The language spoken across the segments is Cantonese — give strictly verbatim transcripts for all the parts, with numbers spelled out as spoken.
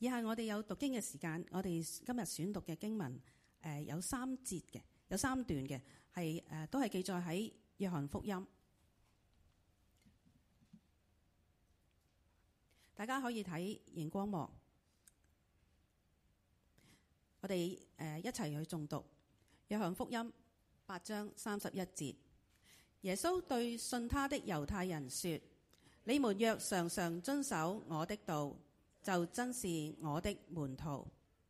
以下我哋有讀經嘅時間，我哋今日選讀嘅經文，誒、呃、有三節嘅，有三段嘅，係誒、呃、都係記載喺約翰福音。大家可以睇熒光幕，我哋誒、呃、一齊去誦讀約翰福音八章三十一節。耶穌對信他的猶太人說：你們若常常遵守我的道，就真是我的門徒。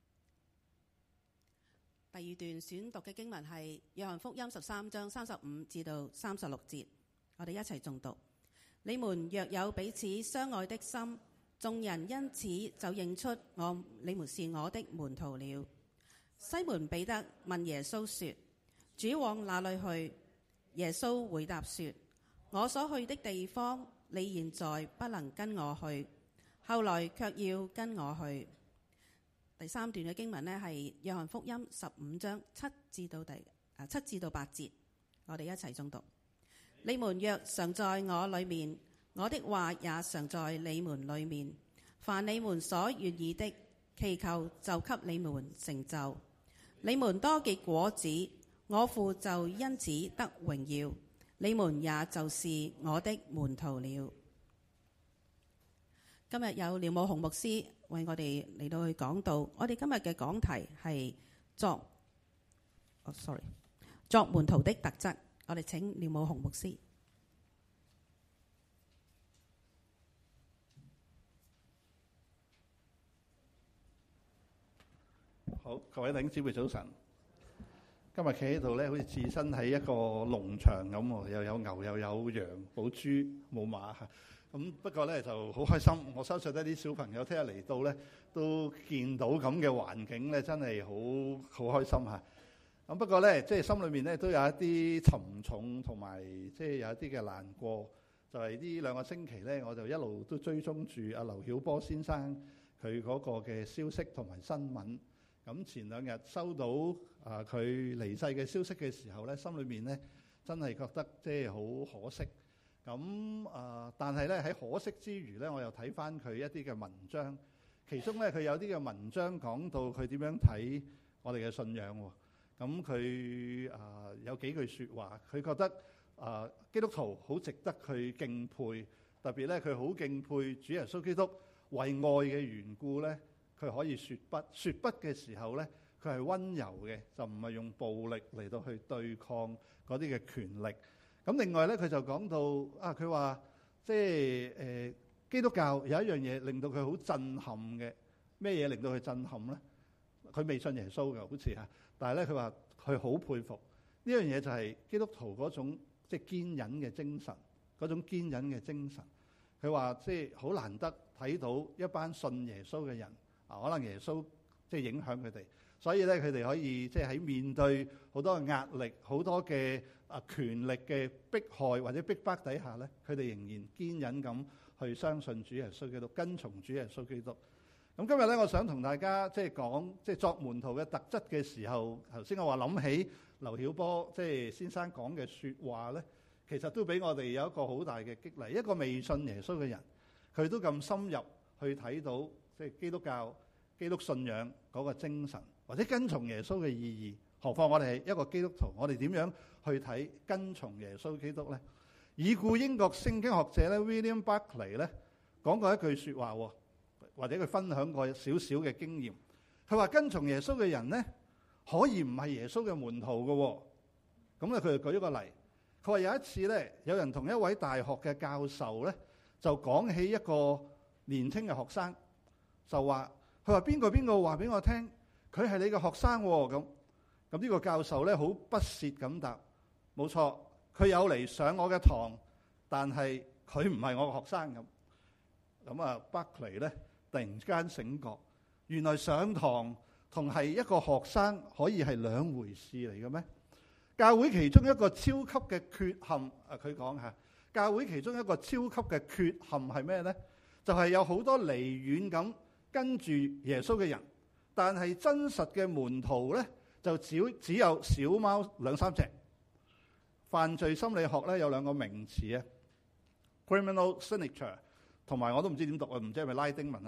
第二段選讀嘅經文係約翰福音十三章三十五至到三十六節，我哋一齊誦讀。你們若有彼此相愛的心，眾人因此就認出我你們是我的門徒了。西門彼得問耶穌說：主往哪裏去？耶穌回答說：我所去的地方，你現在不能跟我去，後來卻要跟我去。第三段嘅經文呢，係約翰福音十五章七至到第啊七至到八節，我哋一齊誦讀。你們若常在我裏面，我的話也常在你們裏面。凡你們所願意的，祈求就給你們成就。你們多結果子，我父就因此得榮耀，你們也就是我的門徒了。今日有廖武雄牧師為我哋嚟到去講道。我哋今日嘅講題係作，哦，sorry，作門徒的特質。我哋請廖武雄牧師。 好，各位弟兄姊妹早晨。今日企喺度咧，好似置身喺一個農場咁喎，又有牛又有羊，冇豬冇馬嚇。咁不過咧就好開心，我相信呢啲小朋友聽日嚟到咧都見到咁嘅環境咧，真係好好開心嚇。咁不過咧，即係心裏面咧都有一啲沉重同埋即係有一啲嘅難過。就係呢兩個星期咧，我就一路都追蹤住阿劉曉波先生佢嗰個嘅消息同埋新聞。咁前兩日收到啊佢離世嘅消息嘅時候咧，心裏面咧真係覺得即係好可惜。咁啊、呃，但係咧喺可惜之餘咧，我又睇翻佢一啲嘅文章，其中咧佢有啲嘅文章講到佢點樣睇我哋嘅信仰喎。咁佢啊有幾句説話，佢覺得啊、呃、基督徒好值得佢敬佩，特別咧佢好敬佩主耶穌基督為愛嘅緣故咧。佢可以説不，説不嘅時候咧，佢係溫柔嘅，就唔係用暴力嚟到去對抗嗰啲嘅權力。咁另外咧，佢就講到啊，佢話即係誒基督教有一樣嘢令到佢好震撼嘅，咩嘢令到佢震撼咧？佢未信耶穌嘅，好似嚇，但係咧佢話佢好佩服呢樣嘢，就係基督徒嗰種即係堅忍嘅精神，嗰種堅忍嘅精神。佢話即係好難得睇到一班信耶穌嘅人。可能耶穌即係影響佢哋，所以咧佢哋可以即係喺面對好多嘅壓力、好多嘅啊權力嘅迫害或者逼迫底下咧，佢哋仍然堅忍咁去相信主耶穌基督，跟從主耶穌基督。咁今日咧，我想同大家即係講即係作門徒嘅特質嘅時候，頭先我話諗起劉曉波即係先生講嘅説話咧，其實都俾我哋有一個好大嘅激勵。一個未信耶穌嘅人，佢都咁深入去睇到即係基督教、基督信仰嗰個精神，或者跟從耶穌嘅意義。何況我哋係一個基督徒，我哋點樣去睇跟從耶穌基督呢？已故英國聖經學者咧 William Barclay 咧講過一句説話，或者佢分享過少少嘅經驗。佢話跟從耶穌嘅人呢，可以唔係耶穌嘅門徒嘅。咁咧佢就舉咗個例，佢話有一次咧，有人同一位大學嘅教授咧就講起一個年輕嘅學生，就話佢話邊個邊個話俾我聽，佢係你嘅學生喎。咁咁呢個教授咧好不屑咁答，冇錯，佢有嚟上我嘅堂，但係佢唔係我嘅學生咁。咁啊，Barclay咧突然間醒覺，原來上堂同係一個學生可以係兩回事嚟嘅咩？教會其中一個超級嘅缺陷，啊佢講下，教會其中一個超級嘅缺陷係咩呢？就係、是、有好多離遠咁跟住耶穌嘅人，但係真實嘅門徒呢，就只只有小貓兩三隻。犯罪心理學咧有兩個名詞啊 ，criminal signature 同埋我都唔知點讀啊，唔知係咪拉丁文啊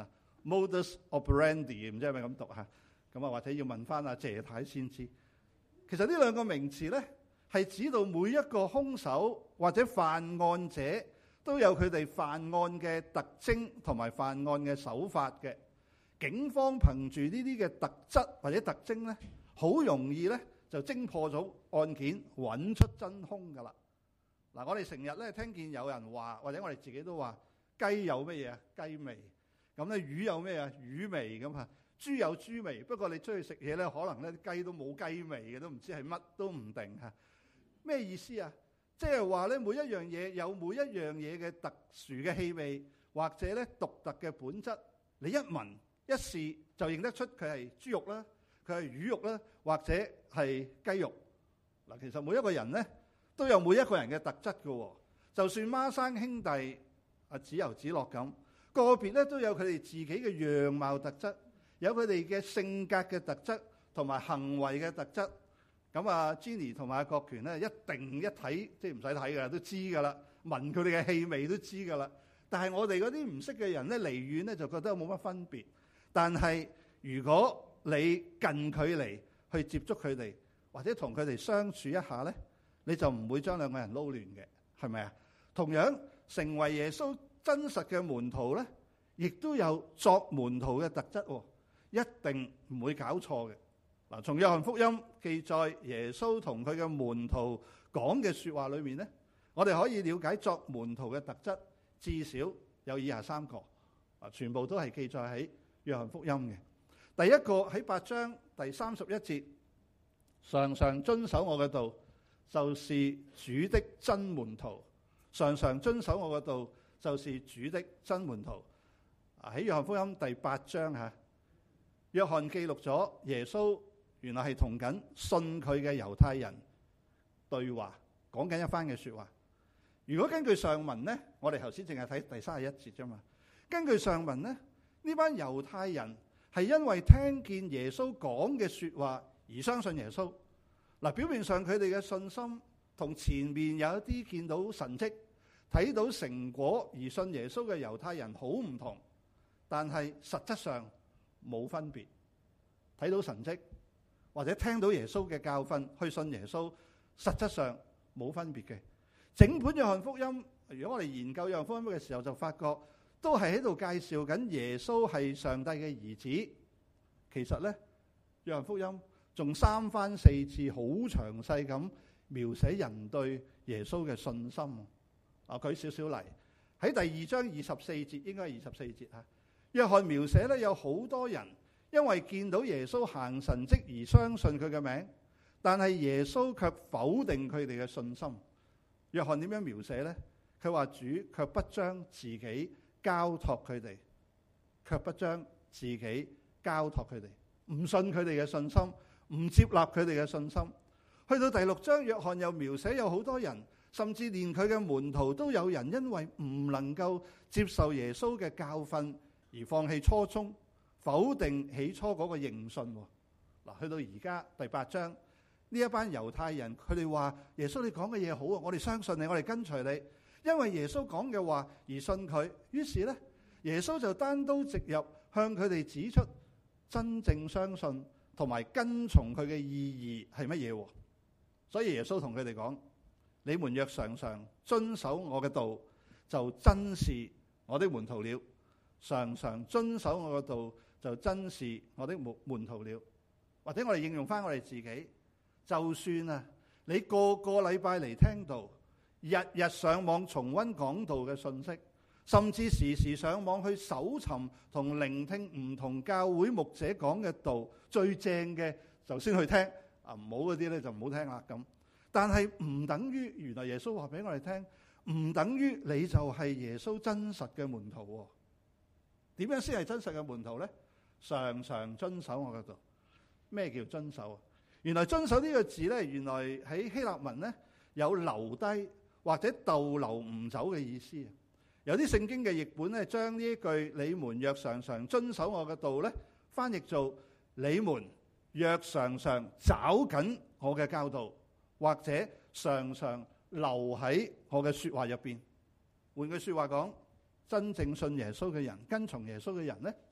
modus operandi， 唔知係咪咁讀嚇？咁啊，或者要問翻阿謝太先知。其實呢兩個名詞咧，係指到每一個兇手或者犯案者都有佢哋犯案嘅特徵同埋犯案嘅手法嘅。警方憑住呢啲嘅特質或者特徵咧，好容易咧就偵破咗案件，揾出真兇噶啦。嗱，我哋成日咧聽見有人話，或者我哋自己都話，雞有乜嘢啊？雞味。咁咧魚有咩啊？魚味咁啊。豬有豬味。不過你出去食嘢咧，可能咧啲雞都冇雞味嘅，都唔知係乜都唔定嚇。咩意思啊？即係話咧，每一樣嘢有每一樣嘢嘅特殊嘅氣味，或者咧獨特嘅本質。你一聞一試就認得出佢係豬肉啦，佢係魚肉啦，或者係雞肉。嗱，其實每一個人咧都有每一個人嘅特質嘅喎。就算孖生兄弟阿子由子樂咁，個別咧都有佢哋自己嘅樣貌特質，有佢哋嘅性格嘅特質同埋行為嘅特質。咁啊 Jenny 同埋阿國權咧，一定一睇即係唔使睇㗎，都知㗎啦，聞佢哋嘅氣味都知㗎啦。但係我哋嗰啲唔識嘅人咧，離遠咧就覺得冇乜分別。但係如果你近距離去接觸佢哋，或者同佢哋相處一下咧，你就唔會將兩個人撈亂嘅，係咪啊？同樣成為耶穌真實嘅門徒咧，亦都有作門徒嘅特質喎，一定唔會搞錯嘅。嗱，從約翰福音記載耶穌同佢嘅門徒講嘅説話裏面咧，我哋可以了解作門徒嘅特質，至少有以下三個，啊，全部都係記載喺約翰福音嘅。第一個喺八章第三十一節，常常遵守我嘅道，就是主的真門徒。常常遵守我嘅道，就是主的真門徒。啊，喺約翰福音第八章嚇，約翰記錄咗耶穌原來係同緊信佢嘅猶太人對話，講緊一番嘅説話。如果根據上文咧，我哋頭先淨係睇第三十一節啫嘛。根據上文咧，呢班猶太人係因為聽見耶穌講嘅説話而相信耶穌。嗱，表面上佢哋嘅信心同前面有一啲見到神蹟、睇到成果而信耶穌嘅猶太人好唔同，但係實質上冇分別。睇到神蹟或者聽到耶穌嘅教訓去信耶穌，實質上冇分別嘅。整本約翰福音，如果我哋研究約翰福音嘅時候，就發覺都係喺度介紹緊耶穌係上帝嘅兒子。其實咧，約翰福音仲三番四次好詳細咁描寫人對耶穌嘅信心。啊，舉少少例，喺第二章二十四節，應該係二十四節嚇。約翰描寫咧，有好多人因為見到耶穌行神蹟而相信佢嘅名，但係耶穌卻否定佢哋嘅信心。約翰點樣描寫呢？佢話主卻不將自己交託佢哋，卻不將自己交託佢哋，唔信佢哋嘅信心，唔接納佢哋嘅信心。去到第六章，約翰又描寫有好多人，甚至連佢嘅門徒都有人因為唔能夠接受耶穌嘅教訓而放棄初衷，否定起初嗰個認信。嗱，去到而家第八章，呢一班猶太人，佢哋話耶穌你講嘅嘢好啊，我哋相信你，我哋跟隨你，因為耶穌講嘅話而信佢。於是呢，耶穌就單刀直入向佢哋指出真正相信同埋跟從佢嘅意義係乜嘢。所以耶穌同佢哋講：你們若常常遵守我嘅道，就真是我的門徒了。常常遵守我嘅道，就真是我的門門徒了。或者我哋應用翻我哋自己，就算啊，你個個禮拜嚟聽道，日日上網重溫講道嘅信息，甚至時時上網去搜尋同聆聽唔同教會牧者講嘅道，最正嘅就先去聽，啊唔好嗰啲咧就唔好聽啦咁。但係唔等於原來耶穌話俾我哋聽，唔等於你就係耶穌真實嘅門徒。點樣先係真實嘅門徒呢？常常遵守我嘅道。咩叫遵守啊？原來遵守呢個字呢，原來喺希臘文呢有留低或者逗留唔走嘅意思。有啲聖經嘅譯本呢，將呢一句你們若常常遵守我嘅道呢，翻譯做你們若常常找緊我嘅教導，或者常常留喺我嘅說話入邊。換句說話講，真正信耶穌嘅人，跟從耶穌嘅人呢，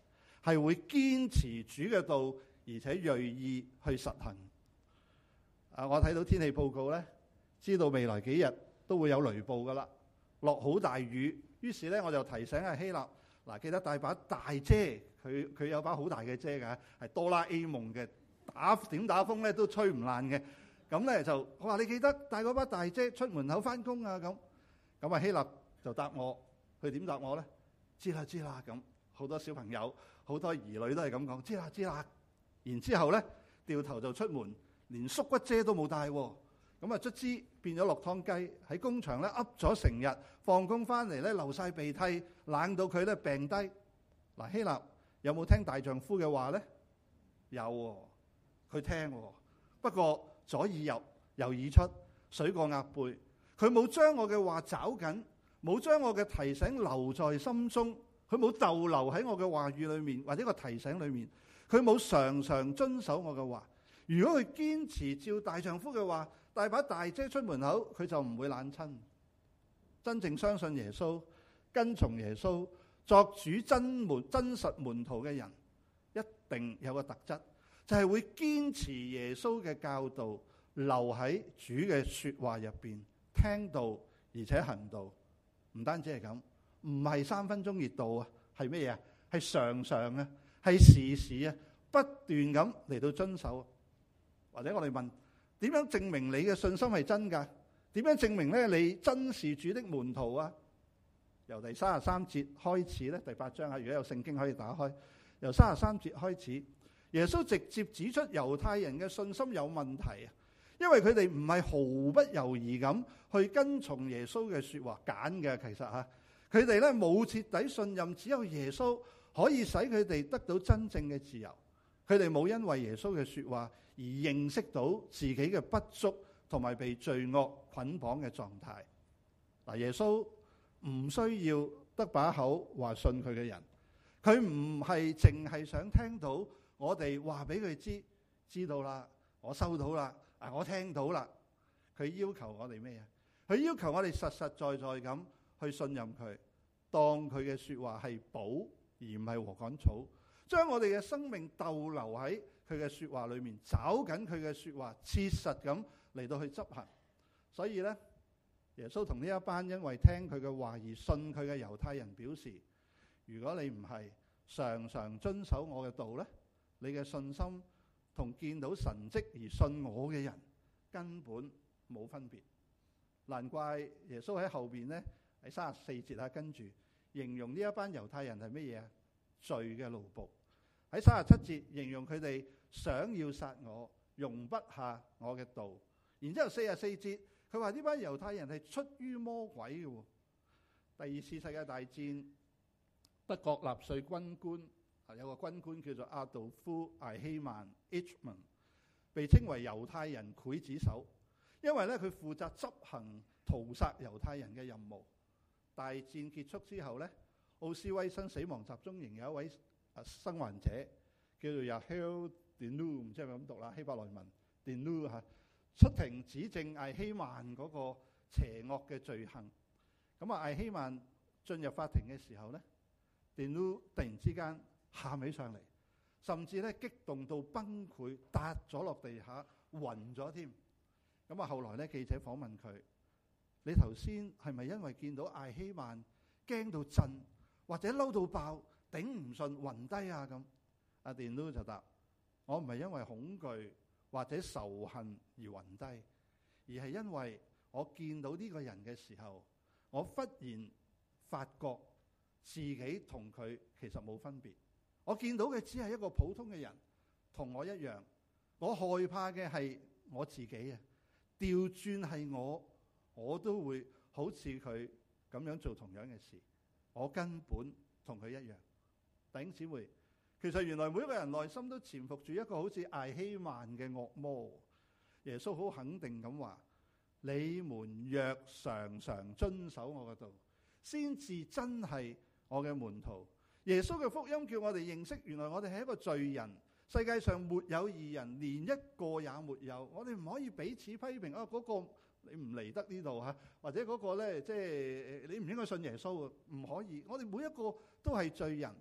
係會堅持主嘅道，而且銳意去實行。啊，我睇到天氣報告咧，知道未來幾日都會有雷暴噶啦，落好大雨。於是咧，我就提醒阿希臘，嗱，記得帶把大遮，佢佢有把好大嘅遮㗎，係哆啦 A 夢嘅，打點打風咧都吹唔爛嘅。咁咧就我話你記得帶嗰把大遮出門口翻工啊咁。咁啊希臘就答我，佢點答我咧？知啦知啦咁。好多小朋友、好多兒女都係咁講，知啦知啦。然之後咧，掉頭就出門，連縮骨遮都冇帶喎。咁啊，卒之變咗落湯雞，喺工場咧噏咗成日，放工翻嚟咧流晒鼻涕，冷到佢咧病低。嗱，希臘有冇聽大丈夫嘅話咧？有喎，佢聽喎。不過左耳入右耳出，水過鴨背。佢冇將我嘅話找緊，冇將我嘅提醒留在心中。佢冇逗留喺我嘅話語裏面，或者個提醒裏面。佢冇常常遵守我嘅話。如果佢堅持照大丈夫嘅話，帶把大遮出門口，佢就唔會冷親。真正相信耶穌、跟從耶穌、作主真門真實門徒嘅人，一定有個特質，就係會堅持耶穌嘅教導，留喺主嘅說話入邊，聽道而且行道。唔單止係咁，唔係三分鐘熱度啊，係咩嘢啊？係常常啊，係時時啊，不斷咁嚟到遵守。或者我哋問，點樣證明你嘅信心係真㗎？點樣證明咧你真是主的門徒啊？由第三十三節開始咧，第八章啊，如果有聖經可以打開，由三十三節開始，耶穌直接指出猶太人嘅信心有問題啊，因為佢哋唔係毫不猶豫咁去跟從耶穌嘅說話揀嘅，其實吓，佢哋咧冇徹底信任，只有耶穌可以使佢哋得到真正嘅自由。佢哋冇因為耶穌嘅說話而認識到自己嘅不足同埋被罪惡捆綁嘅狀態。嗱，耶穌唔需要得把口話信佢嘅人，佢唔係淨係想聽到我哋話俾佢知，知道啦，我收到啦，啊，我聽到啦。佢要求我哋咩啊？佢要求我哋實實在在咁去信任佢，當佢嘅說話係寶而唔係禾稈草，將我哋嘅生命逗留喺佢嘅說話裏面，找緊佢嘅說話，切實咁嚟到去執行。所以咧，耶穌同呢一班因為聽佢嘅話而信佢嘅猶太人表示，如果你唔係常常遵守我嘅道咧，你嘅信心同見到神蹟而信我嘅人根本冇分別。難怪耶穌喺後邊咧，喺三十四節啊，跟住形容呢一班猶太人係乜嘢啊？罪嘅奴僕。喺三十七節形容佢哋想要殺我，容不下我嘅道。然之後四十四節佢話呢班猶太人係出於魔鬼嘅。第二次世界大戰，德國納粹軍官啊，有個軍官叫做阿道夫艾希曼 （Eichmann），被稱為猶太人劊子手，因為咧佢負責執行屠殺猶太人嘅任務。大戰結束之後咧，奧斯威辛死亡集中營有一位生還者叫做 Yahel Dinu， 唔知係咪咁讀啦，希伯來文 Dinu 嚇，出庭指證艾希曼嗰個邪惡嘅罪行。咁啊，艾希曼進入法庭嘅時候咧，Dinu 突然之間喊起上嚟，甚至咧激動到崩潰，笪咗落地下，暈咗添。咁啊，後來咧記者訪問佢：你頭先係咪因為見到艾希曼驚到震，或者嬲到爆，頂唔順暈低啊？咁阿 Dinu 就答：我唔係因為恐懼或者仇恨而暈低，而係因為我見到呢個人嘅時候，我忽然發覺自己同佢其實冇分別。我見到嘅只係一個普通嘅人，同我一樣。我害怕嘅係我自己啊！調轉係我，我都會好似佢咁樣做同樣嘅事。我根本同佢一樣。弟兄姊妹，其實原來每一個人內心都潛伏住一個好似艾希曼嘅惡魔。耶穌好肯定咁話：你們若常常遵守我嘅道，先至真係我嘅門徒。耶穌嘅福音叫我哋認識，原來我哋係一個罪人，世界上沒有義人，連一個也沒有。我哋唔可以彼此批評啊！嗰個你唔嚟得呢度嚇，或者嗰個咧，即係你唔應該信耶穌，唔可以。我哋每一個都係罪人，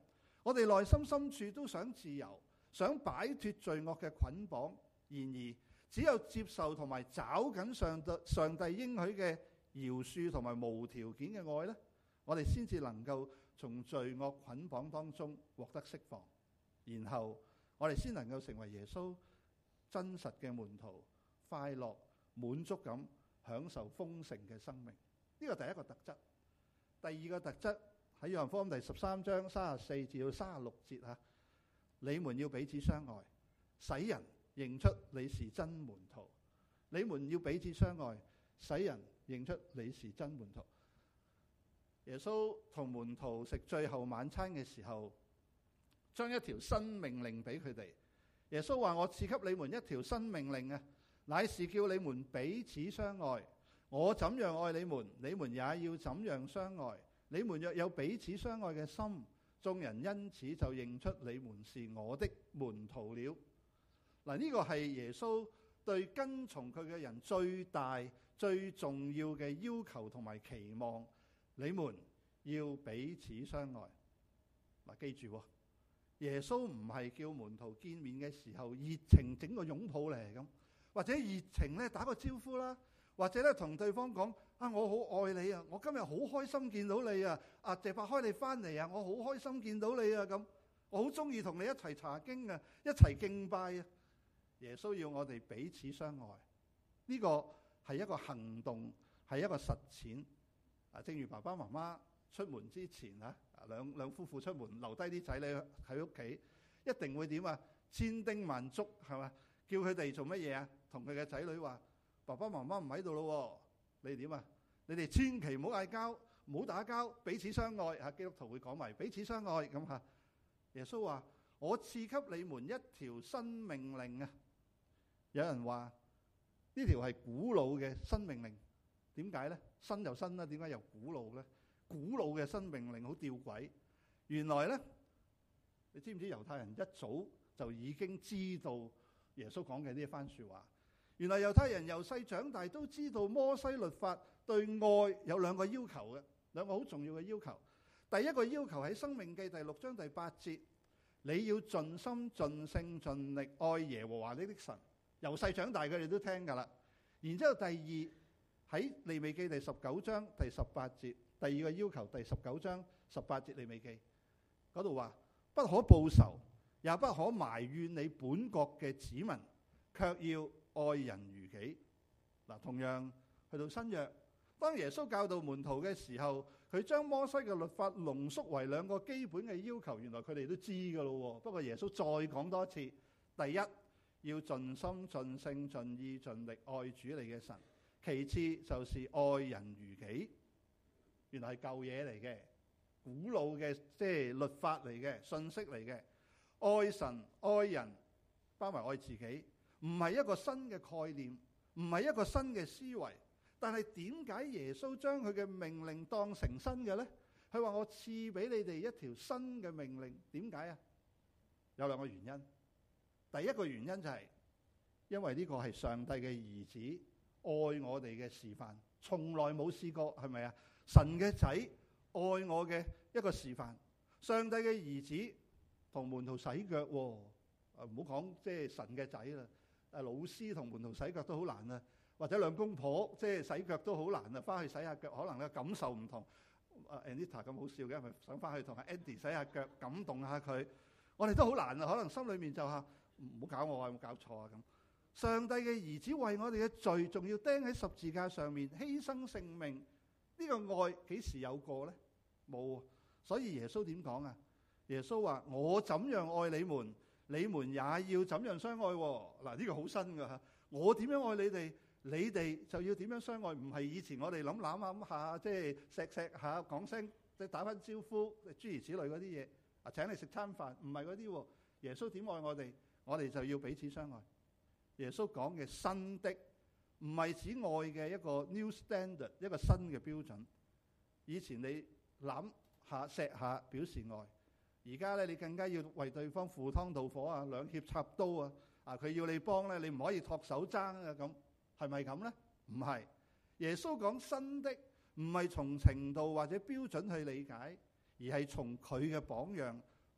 我哋內心深處都想自由，想擺脫罪惡嘅捆綁。然而，只有接受同埋找緊上帝上帝應許嘅饒恕同埋無條件嘅愛呢，我哋先至能夠從罪惡捆綁當中獲得釋放，然後我哋先能夠成為耶穌真實嘅門徒，快樂滿足咁享受豐盛嘅生命。呢個第一個特質。第二個特質喺約翰福音第十三章三十四至到三十六節吓，你們要彼此相愛，使人認出你是真門徒。你們要彼此相愛，使人認出你是真門徒。耶穌同門徒食最後晚餐嘅時候，將一條新命令俾佢哋。耶穌話：我賜給你們一條新命令啊，乃是叫你們彼此相愛。我怎樣愛你們，你們也要怎樣相愛。你們若有彼此相愛嘅心，眾人因此就認出你們是我的門徒了。嗱，呢個係耶穌對跟從佢嘅人最大最重要嘅要求同埋期望。你們要彼此相愛。嗱，記住喎，耶穌唔係叫門徒見面嘅時候熱情整個擁抱嚟咁，或者熱情咧打個招呼啦，或者咧同對方講啊，我好愛你啊，我今日好開心見到你啊，啊謝伯開你翻嚟啊，我好開心見到你啊，咁我好中意同你一齊查經啊，一齊敬拜啊。耶穌要我哋彼此相愛，呢個係一個行動，係一個實踐。啊，正如爸爸媽媽出門之前啊，兩兩夫婦出門留低啲仔女喺屋企，一定會點啊？千叮萬囑係嘛？叫佢哋做乜嘢啊？同佢嘅仔女話：爸爸媽媽唔喺度咯，你哋點啊？你哋千祈唔好嗌交，唔好打交，彼此相愛。嚇，基督徒會講埋彼此相愛咁嚇。耶穌話：我賜給你們一條新命令啊！有人話呢條係古老嘅新命令。點解呢？新就新啦，點解又古老呢？古老嘅新命令好吊詭。原來呢，你知唔知猶太人一早就已經知道耶穌講嘅呢一番說話？原來猶太人由細長大都知道摩西律法對愛有兩個要求嘅，兩個好重要嘅要求。第一個要求喺申命記第六章第八節，你要盡心盡性盡力愛耶和華你的神。由細長大佢哋都聽噶啦。然之後第二，喺利未記第十九章第十八節，第二個要求，第十九章十八節利未記嗰度話：不可報仇，也不可埋怨你本國嘅子民，卻要愛人如己。嗱，同樣去到新約，當耶穌教導門徒嘅時候，佢將摩西嘅律法濃縮為兩個基本嘅要求。原來佢哋都知噶咯，不過耶穌再講多一次：第一，要盡心盡性盡意盡力愛主你嘅神。其次就是愛人如己。原來係舊嘢嚟嘅，古老嘅即係律法嚟嘅，信息嚟嘅。愛神愛人包埋愛自己，唔係一個新嘅概念，唔係一個新嘅思維。但係點解耶穌將佢嘅命令當成新嘅呢？佢話：我賜俾你哋一條新嘅命令。點解啊？有兩個原因。第一個原因就係因為呢個係上帝嘅兒子愛我哋嘅示範，從來冇試過，係咪啊？神嘅仔愛我嘅一個示範。上帝嘅兒子同門徒洗腳，唔好講即係神嘅仔啦。誒，老師同門徒洗腳都好難啊，或者兩公婆即係洗腳都好難啊。翻去洗下腳，可能咧感受唔同。阿 Anita 咁好笑嘅，係咪想翻去同阿 Andy 洗下腳，感動下佢？我哋都好難啊，可能心裏面就嚇唔好搞我啊，有冇搞錯啊咁。上帝嘅兒子為我哋嘅罪，仲要釘喺十字架上面犧牲性命，呢個愛幾時有過呢？冇。所以耶穌點講啊？耶穌話：我怎樣愛你們，你們也要怎樣相愛。嗱，呢個好新噶吓。我點樣愛你哋，你哋就要點樣相愛。唔係以前我哋諗攬下下，即係錫錫下，講聲即係打翻招呼，諸如此類嗰啲嘢啊，請你食餐飯，唔係嗰啲。耶穌點愛我哋，我哋就要彼此相愛。耶穌講嘅新的，唔係指愛嘅一個 new standard， 一個新嘅標準。以前你攬下錫下表示愛，而家咧你更加要為對方赴湯蹈火啊，兩肋插刀啊！啊，佢要你幫咧，你唔可以托手踭啊！咁係咪咁咧？唔係。耶穌講新的，唔係從程度或者標準去理解，而係從佢嘅榜樣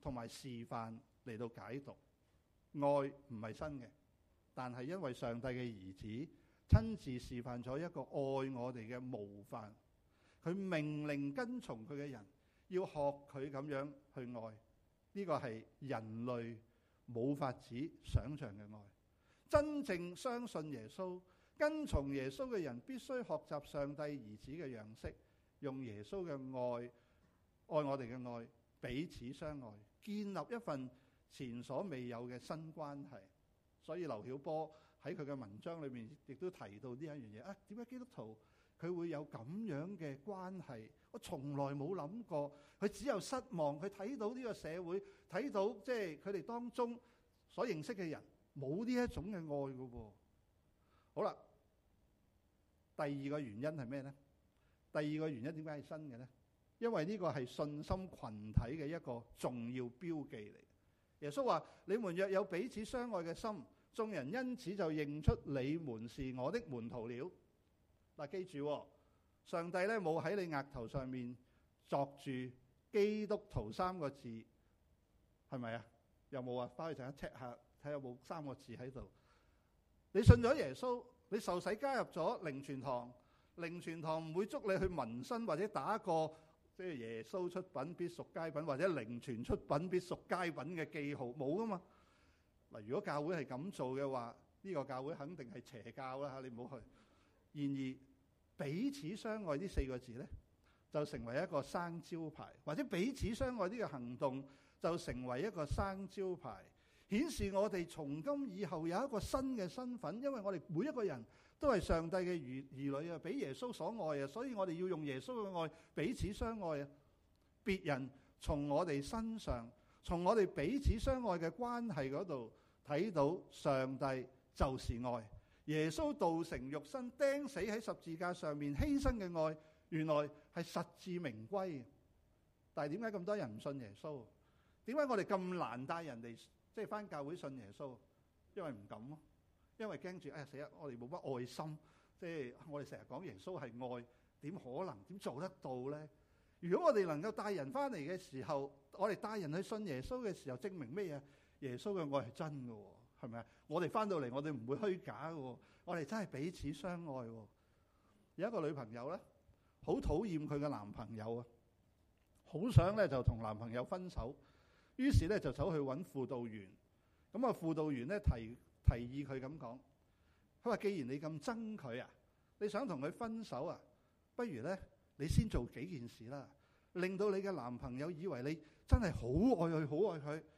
同埋示範嚟到解讀。愛唔係新嘅，但係因為上帝嘅兒子親自示範咗一個愛我哋嘅模範，佢命令跟從佢嘅人要學佢咁樣去愛。呢個係人類冇法子想象嘅愛。真正相信耶穌、跟從耶穌嘅人必須學習上帝兒子嘅樣式，用耶穌嘅愛愛我哋嘅愛，彼此相愛，建立一份前所未有嘅新關係。所以劉曉波喺佢嘅文章裏面亦都提到呢一樣嘢啊，點解基督徒佢會有咁樣嘅關係？我從來冇諗過，佢只有失望。佢睇到呢個社會，睇到即係佢哋當中所認識嘅人冇呢一種嘅愛㗎喎。好啦，第二個原因係咩呢？第二個原因點解係新嘅呢？因為呢個係信心群體嘅一個重要標記嚟。耶穌話：你們若有彼此相愛嘅心，眾人因此就認出你們是我的門徒了。嗱，記住喎，上帝咧冇喺你額頭上面作住基督徒三個字，係咪啊？有冇啊？翻去陣間 check 下，睇下有冇三個字喺度。你信咗耶穌，你受洗加入咗靈傳堂，靈傳堂唔會捉你去紋身或者打個即係耶穌出品必屬佳品或者靈傳出品必屬佳品嘅記號，冇噶嘛。嗱，如果教會係咁做嘅話，呢個教會肯定係邪教啦嚇，你唔好去。然而彼此相愛呢四個字呢，就成為一個生招牌，或者彼此相愛呢個行動就成為一個生招牌，顯示我哋從今以後有一個新嘅身份，因為我哋每一個人都係上帝嘅兒兒女啊，俾耶穌所愛啊，所以我哋要用耶穌嘅愛彼此相愛啊。別人從我哋身上，從我哋彼此相愛嘅關係嗰度睇到上帝就是愛。耶穌道成肉身釘死喺十字架上面犧牲嘅愛，原來係實至名歸。但係點解咁多人唔信耶穌？點解我哋咁難帶人哋即係返教會信耶穌？因為唔敢咯，因為驚住哎呀死啦！我哋冇乜愛心，即係我哋成日講耶穌係愛，點可能點做得到呢？如果我哋能夠帶人返嚟嘅時候，我哋帶人去信耶穌嘅時候，證明咩嘢？耶穌嘅愛係真嘅。係咪啊？我哋翻到嚟，我哋唔會虛假嘅，我哋真係彼此相愛。有一個女朋友咧，好討厭佢嘅男朋友啊，好想咧就同男朋友分手，於是咧就走去揾輔導員。咁啊，輔導員咧提提議佢咁講，佢話：既然你咁憎佢啊，你想同佢分手啊，不如咧你先做幾件事啦，令到你嘅男朋友以為你真係好愛佢，好愛佢。